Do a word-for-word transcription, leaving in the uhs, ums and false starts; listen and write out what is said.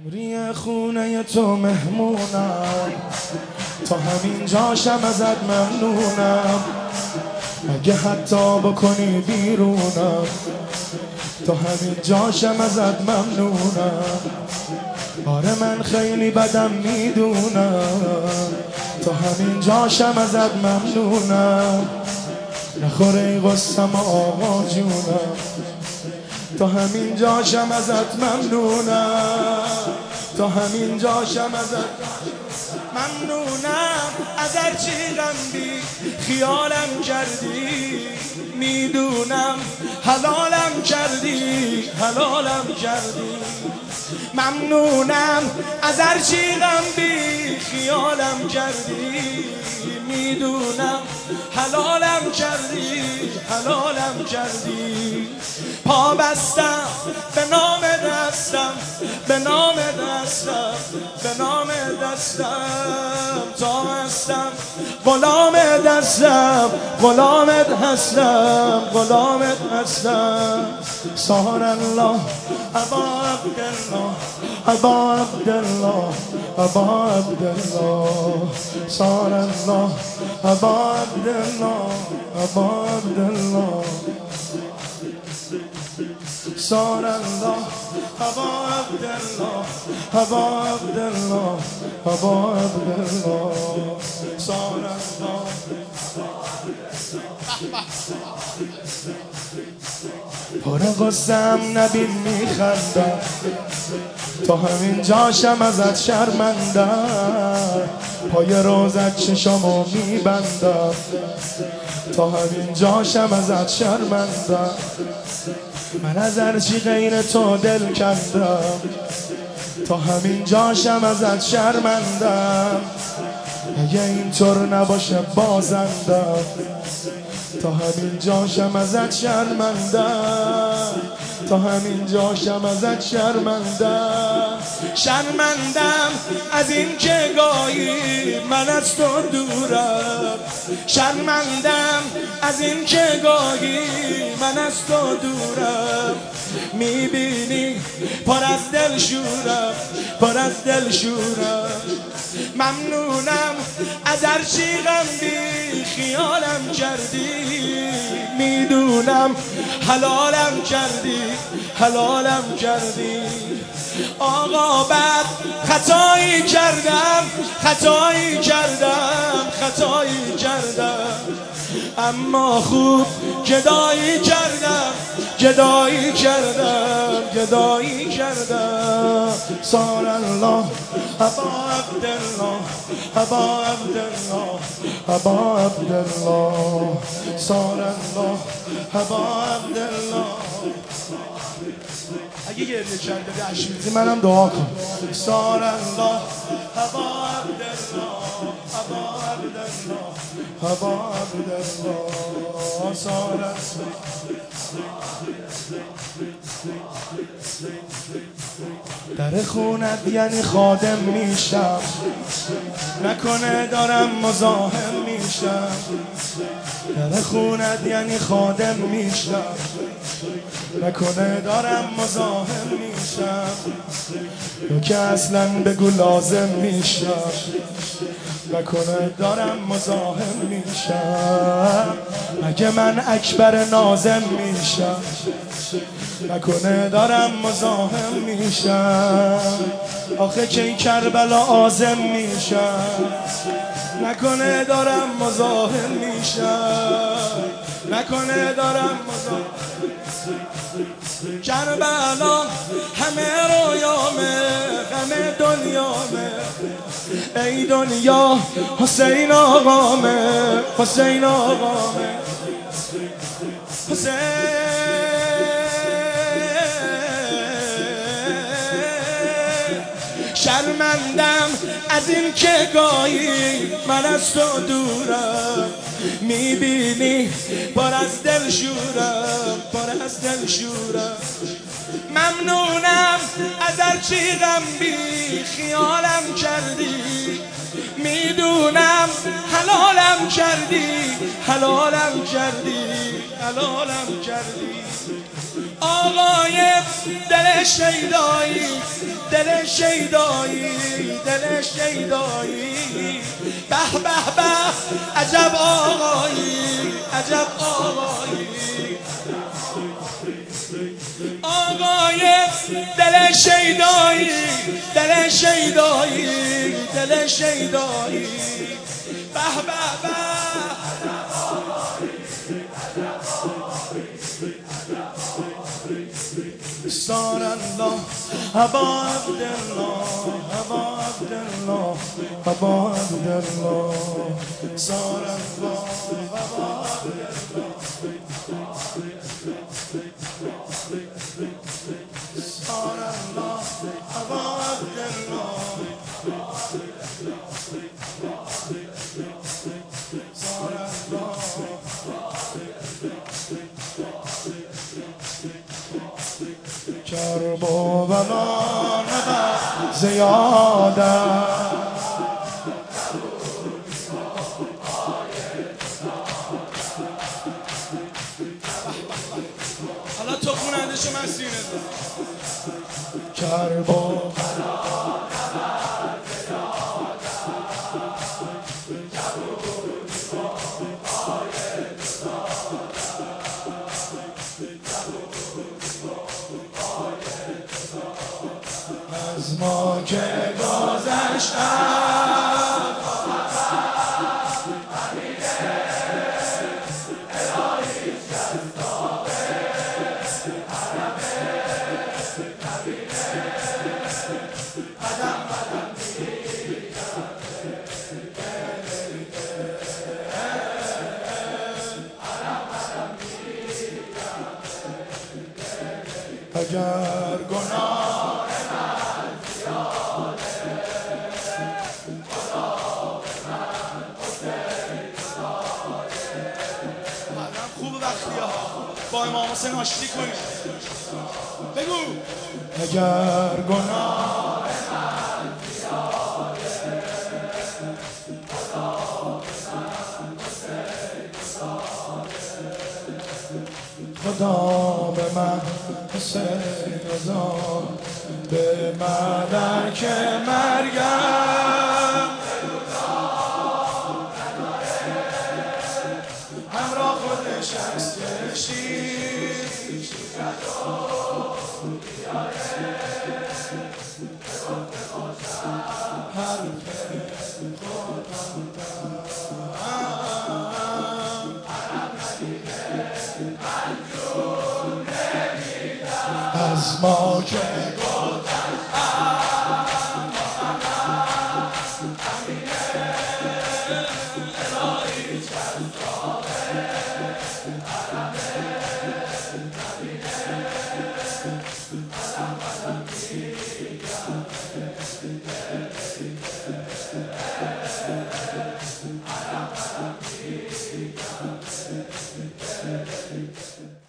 ری خونه تو مهمونم، تا همین جاشم ازت ممنونم. اگه حتی بکنی بیرونم، تا همین جاشم ازت ممنونم. آره من خیلی بدم میدونم، تا همین جاشم ازت ممنونم. نخوره ای غصم آقا جونم، تا همین جاشم ازت ممنونم. تا همین جاشم ازت ممنونم. از هرچی غم بی خیالم کردی، میدونم حلالم کردی، حلالم کردی. ممنونم از هرچی غم بی خیالم کردی، میدونم حلالم کردی، حلالم کردی. پا بستم به نام دستم، به نام دستم، به نام دستم. تا هستم غلام دستم، غلامت هستم، غلامت هستم. سهر الله ابا عبدالله، ابا عبدالله، ابا عبدالله. سهر الله ابا عبدالله، ابا عبدالله. سهر الله ابا عبدالله، ابا عبدالله، ابا عبدالله. سهر الله. پر غصه‌ام نبین میخندم، تا همین جاشم ازت شرمندم. پای روزت چشامو میبندم، تا همین جاشم ازت شرمندم. من از هرچی غیر تو دل کندم، تا همین جاشم ازت شرمندم. اگه اینطور نباشه بازندم، تا همین جاشم ازت شرمندم. تا همین جاشم ازت شرمندم. شرمندم از این که گاهی من از تو دورم. شرمندم از این که گاهی من از تو دورم. میبینی پر از دل شورم، پر از دل شورم. ممنونم از هرچی غم بی خیالم کردی، میدونم حلالم کردی، حلالم کردی. آقا بعد خطایی کردم، خطایی کردم، خطایی کردم. اما خوب گدایی کردم، گدایی کردم، گدایی کردم. سهر الله ابا عبدالله، ابا عبدالله، ابا عبدالله. سهر الله ابا عبدالله. اگه گریه کرده دشت میزی منم دعا کن. سهر الله ابا عبدالله، ابا عبدالله، ابا عبدالله. سهر الله. در خونت یعنی خادم میشم، نکنه دارم مزاحم میشم. در خونت یعنی خادم میشم، نکنه دارم مزاحم میشم. یا که اصلا بگو لازم میشم، نکنه دارم مزاحم میشم. اگه من اکبر نازم میشم، نکنه دارم مزاحم میشم. آخه که این کربلا آزم میشم، نکنه دارم مزاحم میشم، نکنه دارم مزاحم. کربلا همه رویامه، همه دنیامه. ای دنیا حسین آقامه، حسین آقامه، حسین. شرمندم از این که گاهی من از تو دورم. میبینی پر از دل شورم، پر از دل شورم. ممنونم از هرچی غم بی خیالم کردی، میدونم حلالم کردی، حلالم کردی، حلالم کردی. آقای دل شیدایی، دل شیدایی، دل شیدایی، به به به عجب آقایی، عجب آقایی. آقای دل شیدایی، دل شیدایی، دل شیدایی، به به به صار الله ابا عبدالله، ابا عبدالله، ابا عبدالله، صار الله ابا عبدالله، صار الله ابا عبدالله، صار الله کرب و بلا نبر زیاده حالا تو خونندشو من سینه دارم کرب و بلا نبر از ما که گذشتم اگر گناه من زیاده خدا به من حسین داده. بعدم خوب وقتی ها با امام حسین آشتی کنید. بگو اگر گناه من زیاده خدا به من حسین داده. خدا به من حسین داد، به ملک مرگم همراه خودش از کشید شکرد و بیاره به باشم حرف خودم از ما که گذشتم